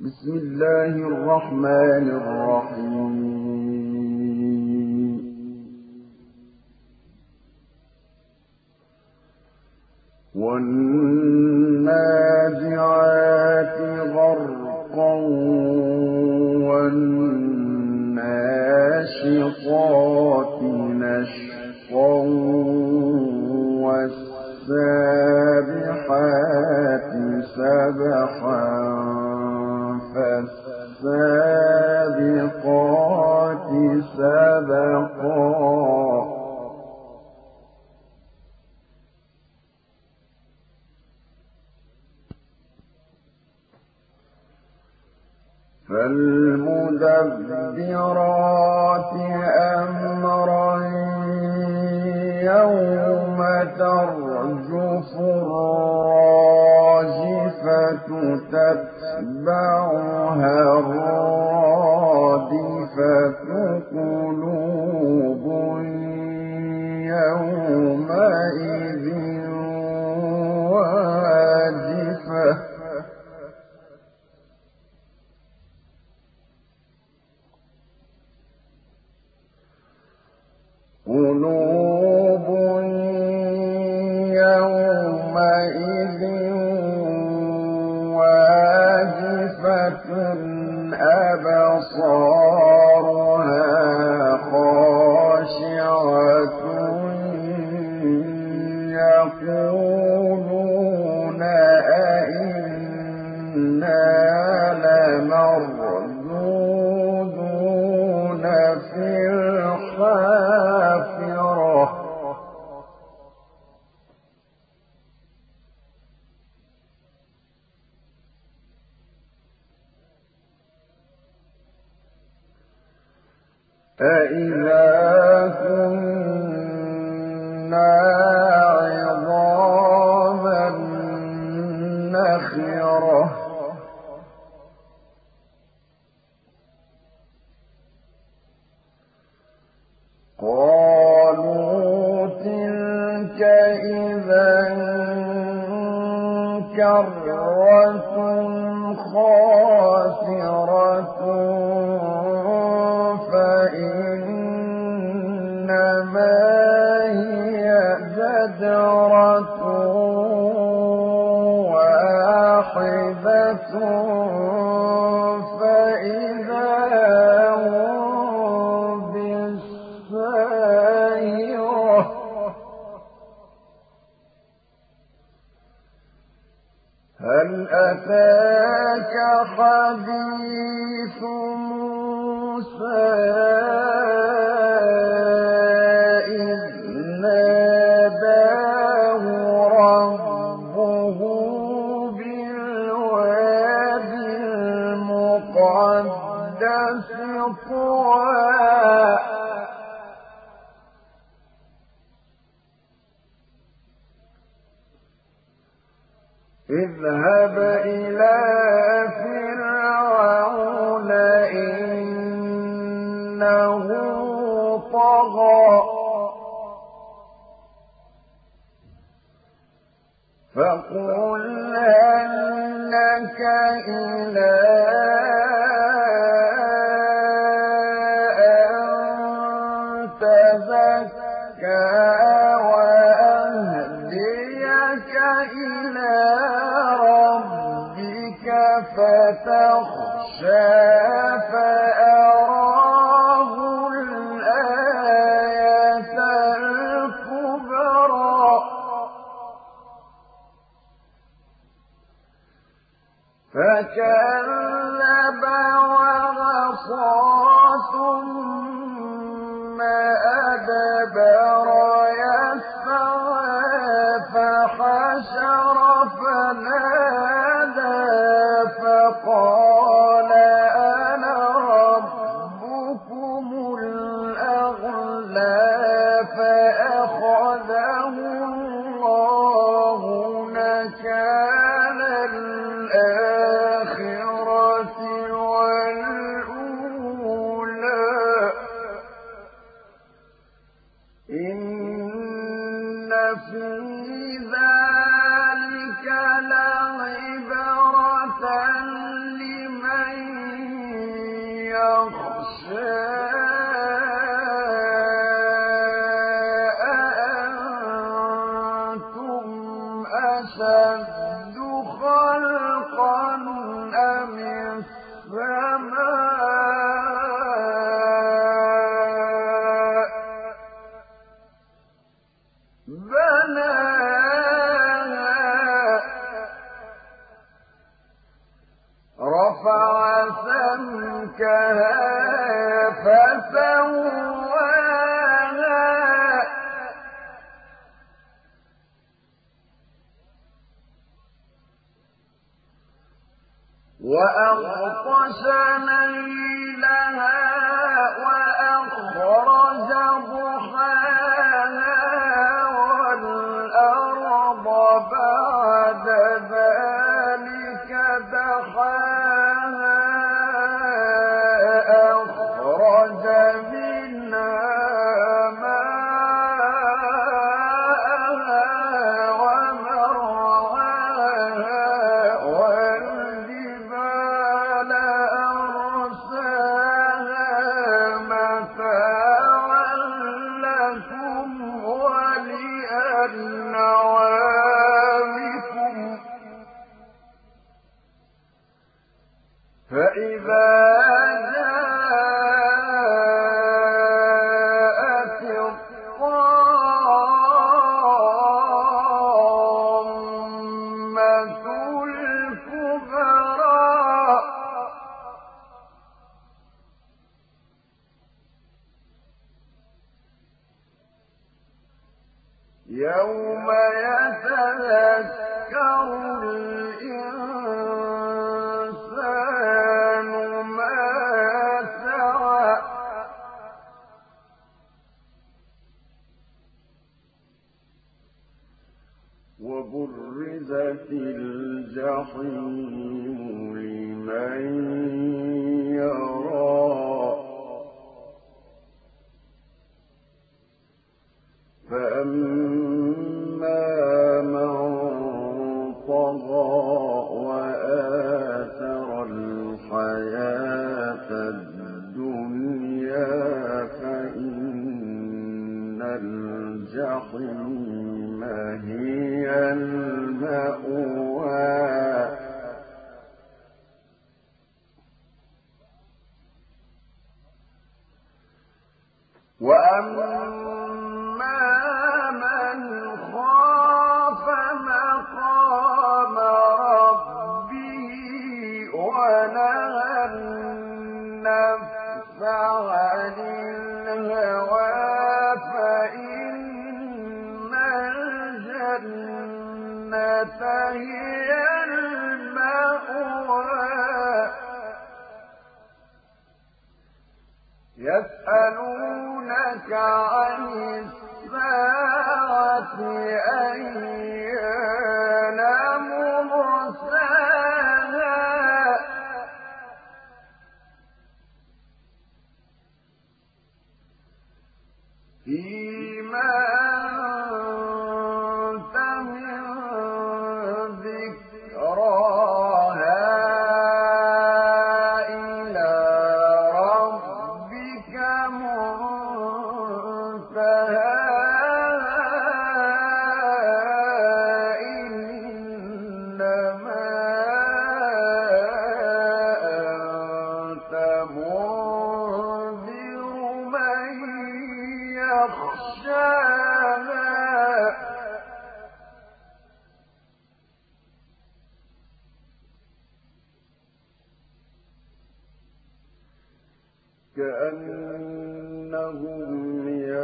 بسم الله الرحمن الرحيم. والنازعات غرقا والناشطات نشطا والسابحات سبحا فالسابقات سبقا فالمدبرات أمرا يوم ترجف الراجفة تتبعها الرادفة قلوب يومئذ واجفة قلوب يومئذ واجفة أبصارها خاشعة يقولون أئنا لمردودون في الحافرة أإذا كنا عظاما نخرة قالوا تلك إذا كرة خاسرة فإنما هي زجرة واحدة فإذا هم بالساهرة هل أتاك حديث موسى إذ ناداه ربه بالوادي المقدس طوى اذهب إلى فرعون إنه طغى فقل هل لك إلى أن تزكى وأهديك إلى ربك فتخشى فأراه الآية الكبرى فكذب وعصى ثم أدبر يسعى فحشر فنادى فقال أنا ربكم الأعلى فأخذه الله نكال الآخرة والأولى رفع سمكها فسواها وأغطش ليلها وأخرج ضحاها والأرض بعد ذلك دحاها أخرج منها فإذا جاءت الطامة الكبرى يوم يتذكر الإنسان ما سعى وبرزت الجحيم لمن يرى فأما من طغى وآثر الحياة الدنيا فإن الجحيم هي المأوى وأما من خاف مقام ربه ونهى النفس عن الهوى فإن الجنة هي المأوى يسألونك عن الساعة أيان مرساها فيما أنت من ذكراها إلى ربك منتهاها إنما أنت منذر من يخشاها كأنهم